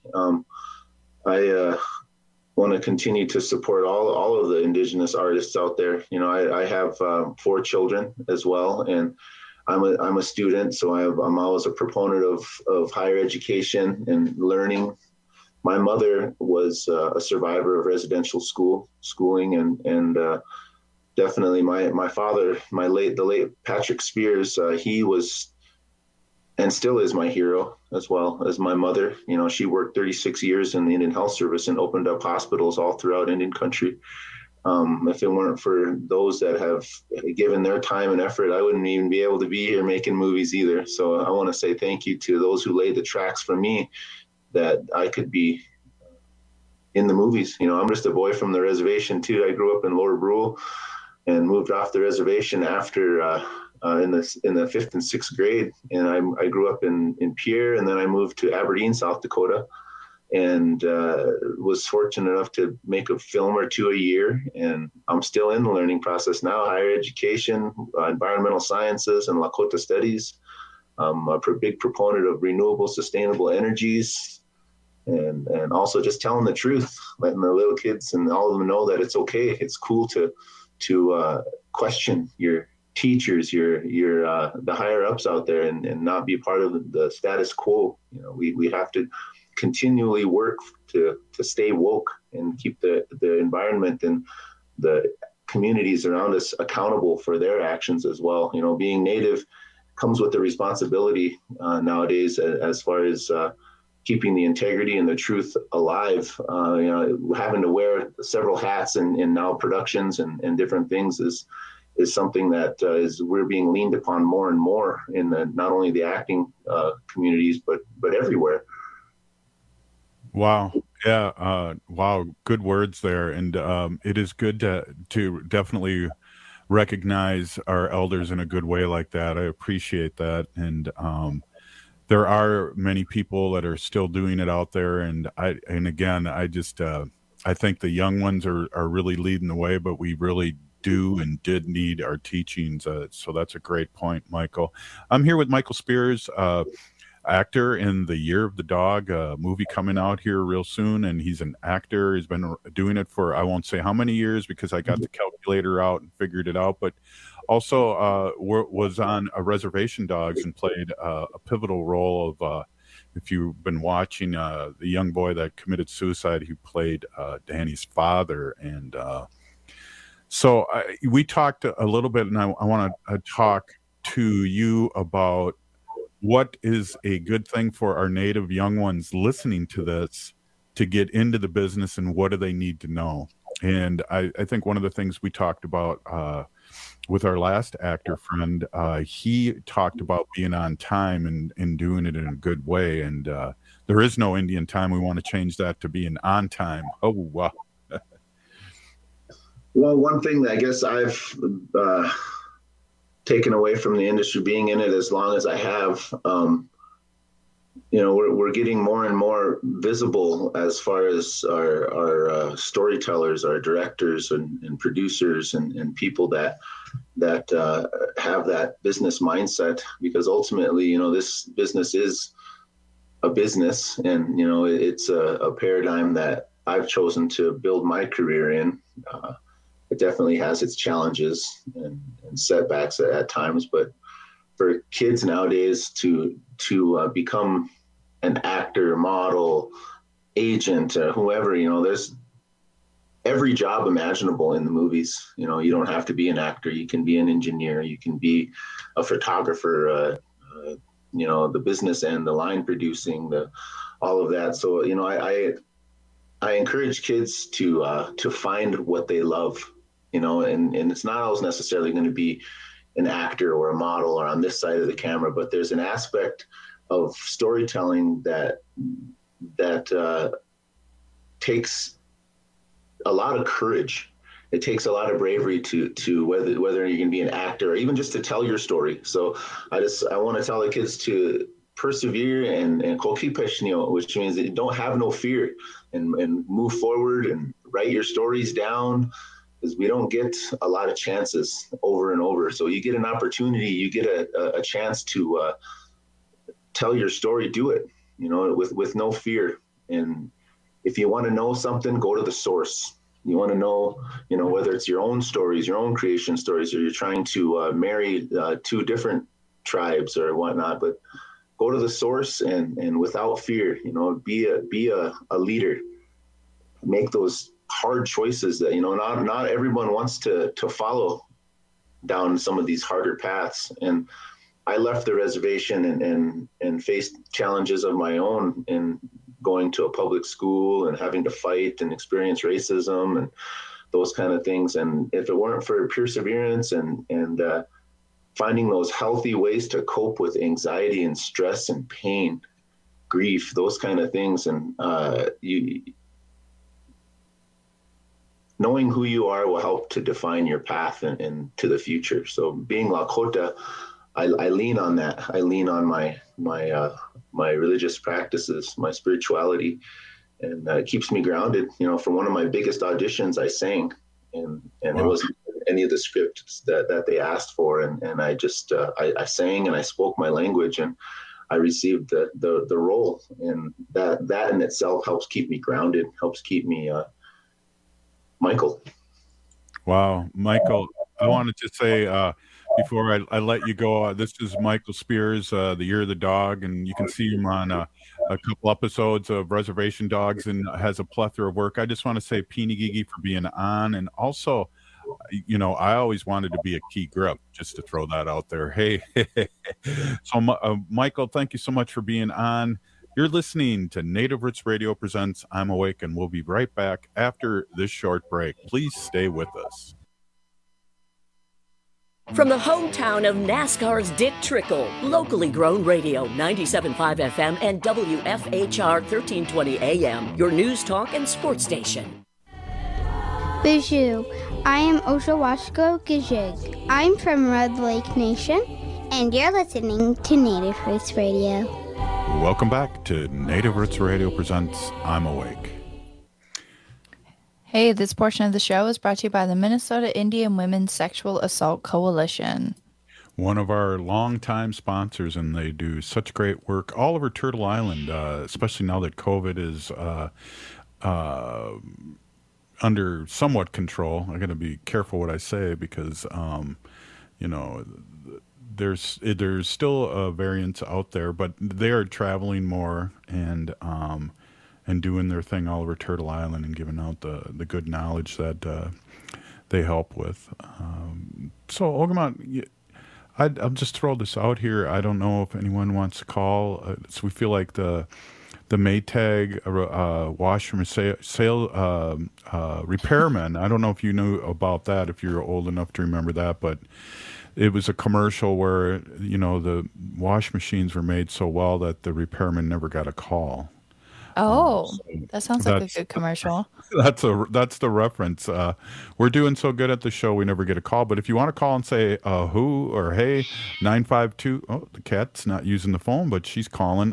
I want to continue to support all of the Indigenous artists out there. I have 4 children as well, and I'm a student, so I'm always a proponent of higher education and learning. My mother was a survivor of residential schooling, and definitely my father, the late Patrick Spears, he was and still is my hero, as well as my mother. She worked 36 years in the Indian Health Service and opened up hospitals all throughout Indian country. If it weren't for those that have given their time and effort, I wouldn't even be able to be here making movies either. So I want to say thank you to those who laid the tracks for me, that I could be in the movies. I'm just a boy from the reservation too. I grew up in Lower Brule and moved off the reservation after in the 5th and 6th grade. And I grew up in Pierre, and then I moved to Aberdeen, South Dakota, and was fortunate enough to make a film or 2 a year. And I'm still in the learning process now, higher education, environmental sciences, and Lakota studies. I'm a big proponent of renewable, sustainable energies, and also just telling the truth, letting the little kids and all of them know that it's okay. It's cool to question your teachers, your the higher ups out there, and not be part of the status quo. You know, we have to continually work to stay woke and keep the environment and the communities around us accountable for their actions as well. You know, being Native comes with the responsibility nowadays as far as keeping the integrity and the truth alive. You know, having to wear several hats and now productions and different things is something that we're being leaned upon more and more in not only the acting communities but everywhere. Wow. Yeah. Wow. Good words there. And it is good to definitely recognize our elders in a good way like that. I appreciate that. And there are many people that are still doing it out there. And again, I think the young ones are really leading the way, but we really do and did need our teachings. So that's a great point, Michael. I'm here with Michael Spears, actor in The Year of the Dog, a movie coming out here real soon, and he's an actor. He's been doing it for, I won't say how many years because I got the calculator out and figured it out, but also was on a Reservation Dogs and played a pivotal role of if you've been watching the young boy that committed suicide, he played Danny's father. And so we talked a little bit, and I want to talk to you about what is a good thing for our Native young ones listening to this to get into the business, and what do they need to know? And I think one of the things we talked about with our last actor friend, he talked about being on time and doing it in a good way. And there is no Indian time. We want to change that to being on time. Oh, wow. Well, one thing that I guess I've taken away from the industry, being in it as long as I have, you know, we're getting more and more visible as far as our storytellers, our directors and producers and people that have that business mindset, because ultimately, you know, this business is a business, and, you know, it's a paradigm that I've chosen to build my career in. It definitely has its challenges and setbacks at times, but for kids nowadays to become an actor, model, agent, whoever, you know, there's every job imaginable in the movies. You know, you don't have to be an actor. You can be an engineer. You can be a photographer, you know, the business end, the line producing, all of that. So, you know, I encourage kids to find what they love, you know, and it's not always necessarily going to be an actor or a model or on this side of the camera, but there's an aspect of storytelling that takes a lot of courage. It takes a lot of bravery to whether you can be an actor or even just to tell your story. So I want to tell the kids to persevere and which means that you don't have no fear and move forward and write your stories down, because we don't get a lot of chances over and over. So you get an opportunity, you get a chance to tell your story, do it, you know, with no fear. And if you want to know something, go to the source. You want to know, you know, whether it's your own stories, your own creation stories, or you're trying to marry two different tribes or whatnot, but go to the source and without fear, you know, be a leader. Make those hard choices that, you know, not everyone wants to follow down some of these harder paths. And I left the reservation and faced challenges of my own in going to a public school and having to fight and experience racism and those kind of things. And if it weren't for perseverance and finding those healthy ways to cope with anxiety and stress and pain, grief, those kind of things, and knowing who you are will help to define your path and to the future. So being Lakota, I lean on that. I lean on my religious practices, my spirituality, and it keeps me grounded. You know, for one of my biggest auditions, I sang, and wow. It wasn't any of the scripts that they asked for, and I just I sang and I spoke my language, and I received the role, and that in itself helps keep me grounded, helps keep me Michael. Wow, Michael, I wanted to say before I let you go, this is Michael Spears, the Year of the Dog, and you can see him on a couple episodes of Reservation Dogs and has a plethora of work. I just want to say Peeny Gigi for being on, and also, I always wanted to be a key grip, just to throw that out there. Hey, so Michael, thank you so much for being on. You're listening to Native Roots Radio presents I'm Awake, and we'll be right back after this short break. Please stay with us. From the hometown of NASCAR's Dick Trickle, locally grown radio, 97.5 FM and WFHR 1320 AM, your news talk and sports station. Bijou, I am Oshawashko Gijig. I'm from Red Lake Nation, and you're listening to Native Roots Radio. Welcome back to Native Roots Radio presents I'm Awake. Hey, this portion of the show is brought to you by the Minnesota Indian Women's Sexual Assault Coalition. One of our longtime sponsors, and they do such great work all over Turtle Island, especially now that COVID is under somewhat control. I got to be careful what I say because, there's still variants out there, but they are traveling more and doing their thing all over Turtle Island and giving out the good knowledge that they help with. So, Ogamot, I'll just throw this out here. I don't know if anyone wants to call. So we feel like the Maytag washer sale repairman. I don't know if you knew about that, if you're old enough to remember that, but it was a commercial where, the wash machines were made so well that the repairman never got a call. Oh, that sounds like a good commercial. That's the reference. We're doing so good at the show, we never get a call. But if you want to call and say who or hey, 952. Oh, the cat's not using the phone, but she's calling.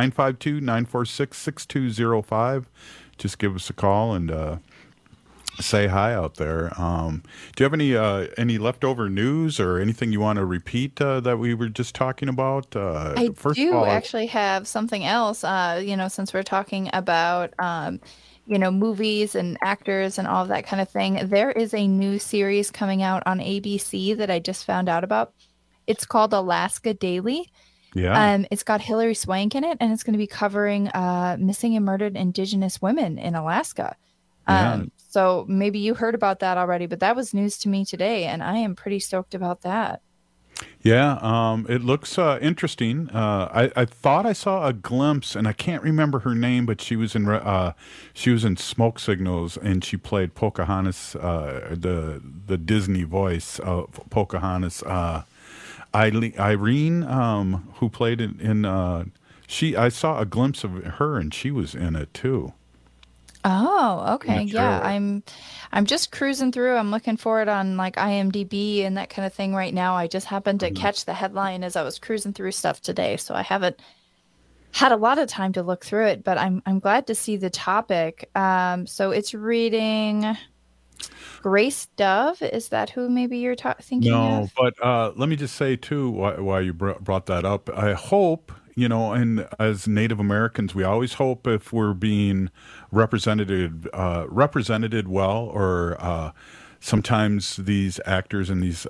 952-946-6205. Just give us a call and say hi out there. Do you have any leftover news or anything you want to repeat that we were just talking about? I actually have something else. Since we're talking about movies and actors and all of that kind of thing, there is a new series coming out on ABC that I just found out about. It's called Alaska Daily. Yeah. It's got Hilary Swank in it, and it's going to be covering missing and murdered Indigenous women in Alaska. So maybe you heard about that already, but that was news to me today, and I am pretty stoked about that. Yeah, it looks interesting. I thought I saw a glimpse, and I can't remember her name, but she was in Smoke Signals, and she played Pocahontas, the Disney voice of Pocahontas. Irene, who played in I saw a glimpse of her, and she was in it too. Oh, okay. Yeah, I'm just cruising through. I'm looking for it on like IMDb and that kind of thing right now. I just happened to catch the headline as I was cruising through stuff today, so I haven't had a lot of time to look through it, but I'm glad to see the topic. So it's reading Grace Dove. Is that who maybe you're thinking of? No, but let me just say too, why you brought that up. I hope, and as Native Americans, we always hope if we're being represented well, or sometimes these actors in these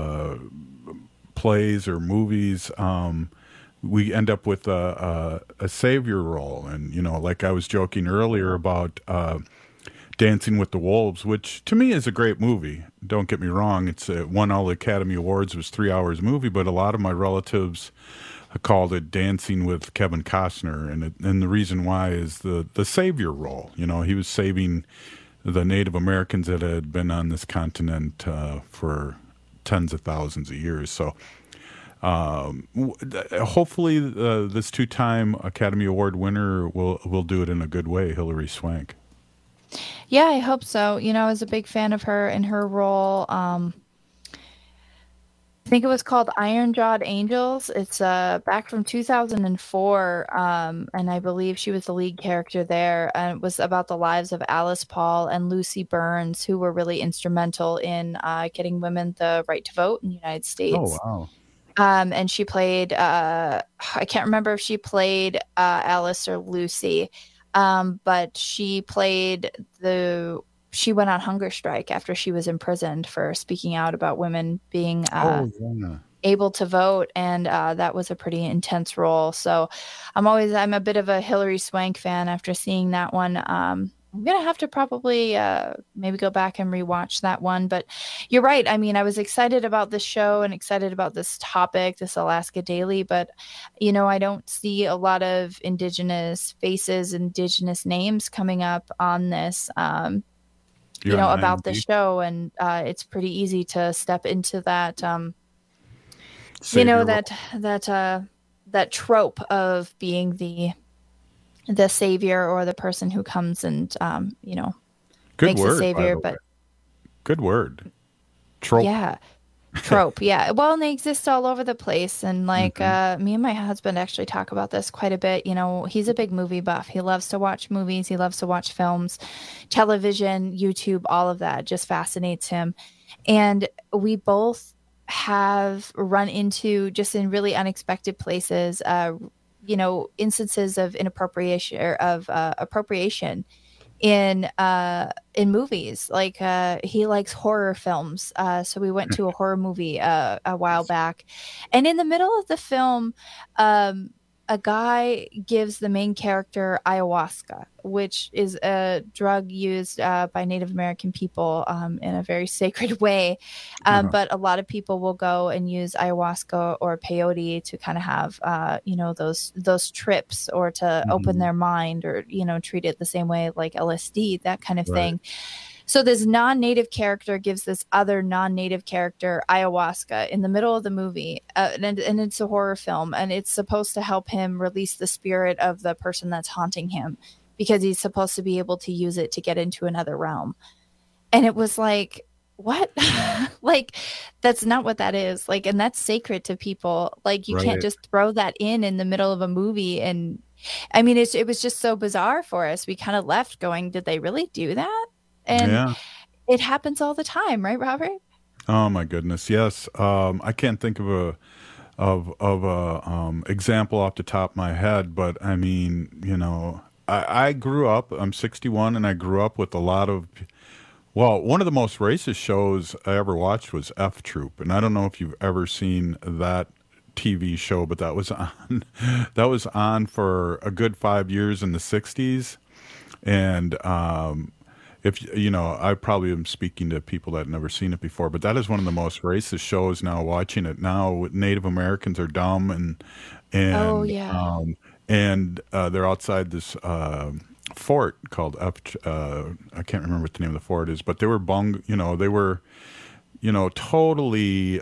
plays or movies, we end up with a savior role. And, like I was joking earlier about Dancing with the Wolves, which to me is a great movie. Don't get me wrong. It's won all the Academy Awards. It was 3 hours movie, but a lot of my relatives called it Dancing with Kevin Costner. And the reason why is the savior role. He was saving the Native Americans that had been on this continent for tens of thousands of years. So hopefully this two-time Academy Award winner will do it in a good way, Hilary Swank. Yeah, I hope so. I was a big fan of her in her role. I think it was called Iron-Jawed Angels. It's back from 2004, and I believe she was the lead character there. And it was about the lives of Alice Paul and Lucy Burns, who were really instrumental in getting women the right to vote in the United States. Oh, wow. And she played, I can't remember if she played Alice or Lucy, but she played the she went on hunger strike after she was imprisoned for speaking out about women being able to vote. And that was a pretty intense role. So I'm a bit of a Hilary Swank fan after seeing that one. I'm going to have to probably maybe go back and rewatch that one. But you're right. I mean, I was excited about this show and excited about this topic, this Alaska Daily. But, I don't see a lot of Indigenous faces, Indigenous names coming up on this, about the show. And it's pretty easy to step into that, that trope of being the savior or the person who comes and makes a savior. But good word, trope. Yeah, trope. Yeah. Well, and they exist all over the place. And me and my husband actually talk about this quite a bit. He's a big movie buff. He loves to watch movies. He loves to watch films, television, YouTube, all of that just fascinates him. And we both have run into, just in really unexpected places, instances of inappropriation or of appropriation in movies. Like he likes horror films, so we went to a horror movie a while back, and in the middle of the film, a guy gives the main character ayahuasca, which is a drug used by Native American people in a very sacred way. But a lot of people will go and use ayahuasca or peyote to kind of have, those trips, or to open their mind, or, treat it the same way like LSD, that kind of thing. So this non-native character gives this other non-native character ayahuasca in the middle of the movie, and it's a horror film, and it's supposed to help him release the spirit of the person that's haunting him, because he's supposed to be able to use it to get into another realm. And it was like, what? Like, that's not what that is. Like, and that's sacred to people. Like, you can't just throw that in the middle of a movie. And I mean, it was just so bizarre for us. We kind of left going, did they really do that? And it happens all the time, right, Robert? Oh my goodness, yes. I can't think of a example off the top of my head, but I mean, I grew up. I'm 61, and I grew up with a lot of. Well, one of the most racist shows I ever watched was F Troop, and I don't know if you've ever seen that TV show, but that was on for a good 5 years in the 60s, and I probably am speaking to people that have never seen it before, but that is one of the most racist shows now. Watching it now, Native Americans are dumb, and they're outside this fort called I can't remember what the name of the fort is, but they were totally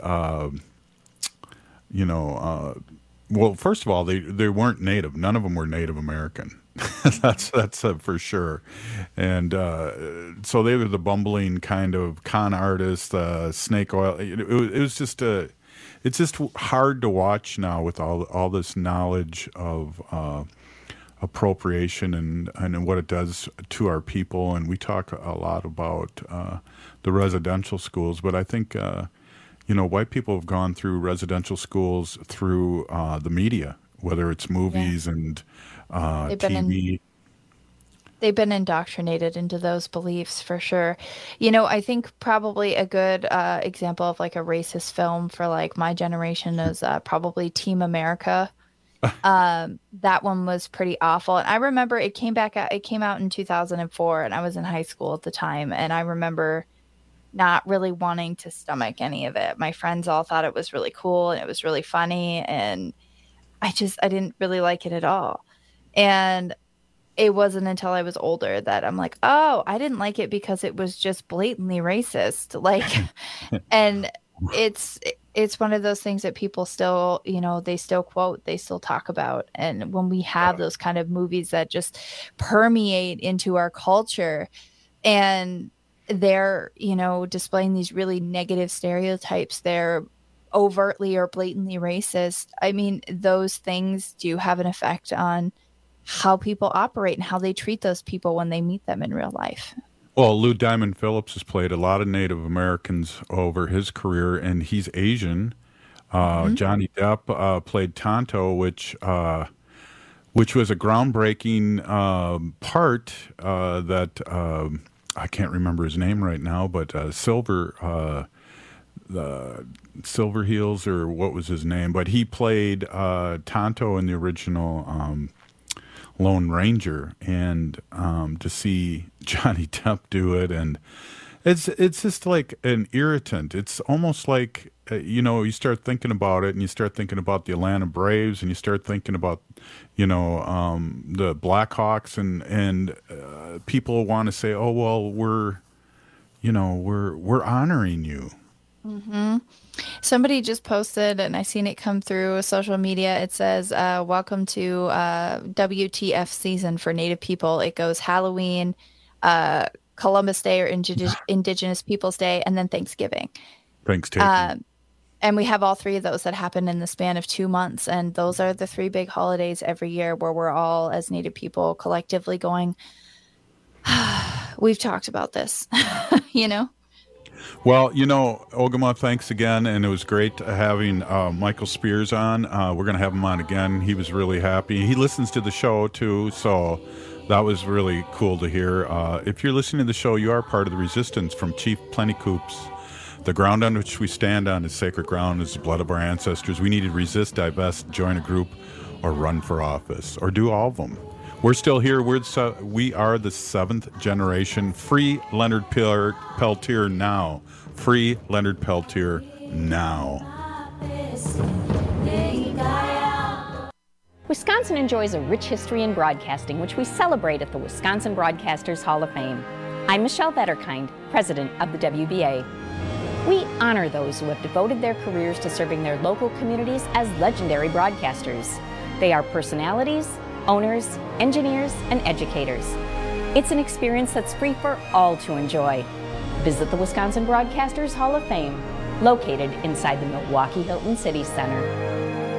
well, first of all, they weren't Native. None of them were Native American. that's for sure. And so they were the bumbling kind of con artists, snake oil. It was just it's just hard to watch now with all this knowledge of appropriation and what it does to our people. And we talk a lot about the residential schools, but I think white people have gone through residential schools through the media, whether it's movies and TV. They've been indoctrinated into those beliefs for sure. I think probably a good example of like a racist film for like my generation is probably Team America. That one was pretty awful. And I remember it came out in 2004, and I was in high school at the time. And I remember not really wanting to stomach any of it. My friends all thought it was really cool and it was really funny. And I didn't really like it at all. And it wasn't until I was older that I'm like, oh, I didn't like it because it was just blatantly racist. Like, and it's one of those things that people still, they still quote, they still talk about. And when we have those kind of movies that just permeate into our culture, and they're, displaying these really negative stereotypes, they're overtly or blatantly racist. I mean, those things do have an effect on how people operate and how they treat those people when they meet them in real life. Well, Lou Diamond Phillips has played a lot of Native Americans over his career, and he's Asian. Johnny Depp played Tonto, which was a groundbreaking part that I can't remember his name right now, but Silver Heels, or what was his name? But he played Tonto in the original Lone Ranger, and to see Johnny Depp do it, and it's just like an irritant. It's almost like you start thinking about it, and you start thinking about the Atlanta Braves, and you start thinking about the Blackhawks, and people want to say, oh well, we're honoring you. Mm-hmm. Somebody just posted, and I seen it come through social media. It says, welcome to WTF season for Native people. It goes Halloween, Columbus Day or Indigenous Peoples Day, and then Thanksgiving. Thanksgiving. And we have all three of those that happen in the span of 2 months. And those are the three big holidays every year where we're all, as Native people, collectively going, we've talked about this, Well, Ogama, thanks again, and it was great having Michael Spears on. We're going to have him on again. He was really happy. He listens to the show, too, so that was really cool to hear. If you're listening to the show, you are part of the resistance from Chief Plentycoops. The ground on which we stand on is sacred ground, is the blood of our ancestors. We need to resist, divest, join a group, or run for office, or do all of them. We're still here. We are the seventh generation. Free Leonard Peltier now. Free Leonard Peltier now. Wisconsin enjoys a rich history in broadcasting, which we celebrate at the Wisconsin Broadcasters Hall of Fame. I'm Michelle Vetterkind, president of the WBA. We honor those who have devoted their careers to serving their local communities as legendary broadcasters. They are personalities, owners, engineers, and educators. It's an experience that's free for all to enjoy. Visit the Wisconsin Broadcasters Hall of Fame, located inside the Milwaukee Hilton City Center.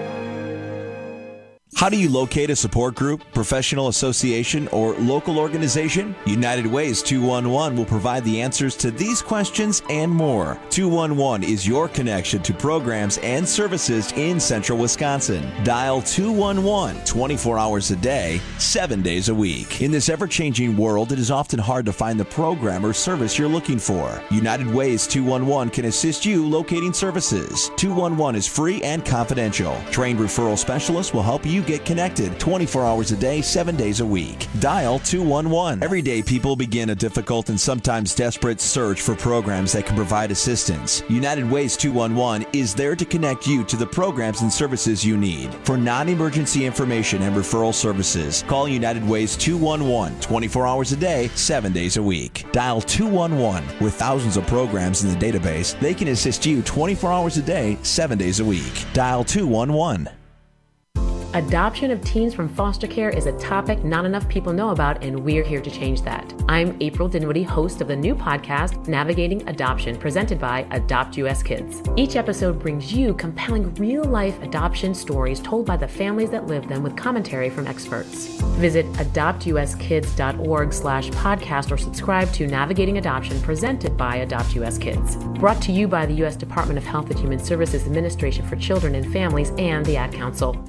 How do you locate a support group, professional association, or local organization? United Ways 211 will provide the answers to these questions and more. 211 is your connection to programs and services in central Wisconsin. Dial 211 24 hours a day, 7 days a week. In this ever-changing world, it is often hard to find the program or service you're looking for. United Ways 211 can assist you locating services. 211 is free and confidential. Trained referral specialists will help you get connected 24 hours a day, 7 days a week. Dial 211. Every day, people begin a difficult and sometimes desperate search for programs that can provide assistance. United Ways 211 is there to connect you to the programs and services you need. For non-emergency information and referral services, call United Ways 211 24 hours a day, 7 days a week. Dial 211. With thousands of programs in the database, they can assist you 24 hours a day, 7 days a week. Dial 211. Adoption of teens from foster care is a topic not enough people know about, and we're here to change that. I'm April Dinwiddie, host of the new podcast, Navigating Adoption, presented by Adopt US Kids. Each episode brings you compelling real-life adoption stories told by the families that live them with commentary from experts. Visit adoptuskids.org/podcast or subscribe to Navigating Adoption, presented by Adopt US Kids. Brought to you by the U.S. Department of Health and Human Services Administration for Children and Families and the Ad Council.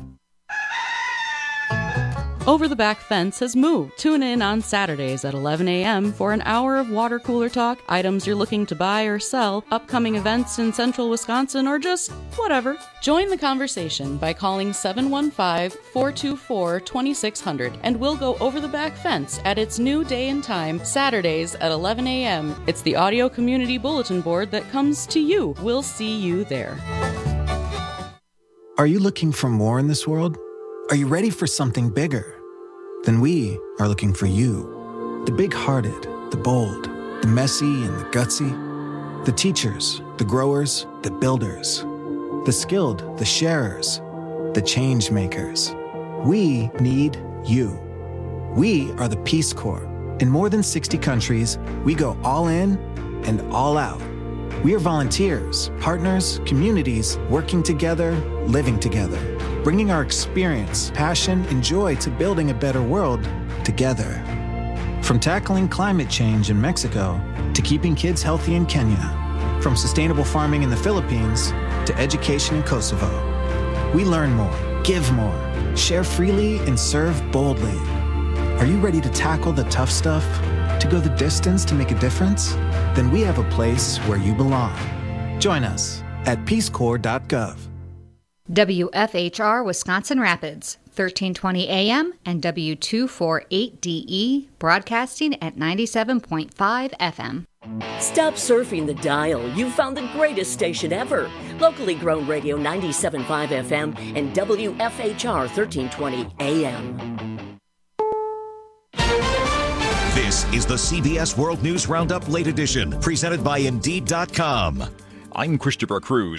Over the Back Fence has moved. Tune in on Saturdays at 11 a.m. for an hour of water cooler talk, items you're looking to buy or sell, upcoming events in central Wisconsin, or just whatever. Join the conversation by calling 715-424-2600, and we'll go over the back fence at its new day and time, Saturdays at 11 a.m. It's the audio community bulletin board that comes to you. We'll see you there. Are you looking for more in this world? Are you ready for something bigger? Then we are looking for you. The big-hearted, the bold, the messy and the gutsy. The teachers, the growers, the builders. The skilled, the sharers, the change makers. We need you. We are the Peace Corps. In more than 60 countries, we go all in and all out. We are volunteers, partners, communities, working together, living together, bringing our experience, passion, and joy to building a better world together. From tackling climate change in Mexico to keeping kids healthy in Kenya, from sustainable farming in the Philippines to education in Kosovo. We learn more, give more, share freely, and serve boldly. Are you ready to tackle the tough stuff? To go the distance to make a difference? Then we have a place where you belong. Join us at peacecorps.gov. WFHR Wisconsin Rapids, 1320 AM and W248DE, broadcasting at 97.5 FM. Stop surfing the dial. You've found the greatest station ever. Locally grown radio 97.5 FM and WFHR 1320 AM. This is the CBS World News Roundup Late Edition, presented by Indeed.com. I'm Christopher Cruz.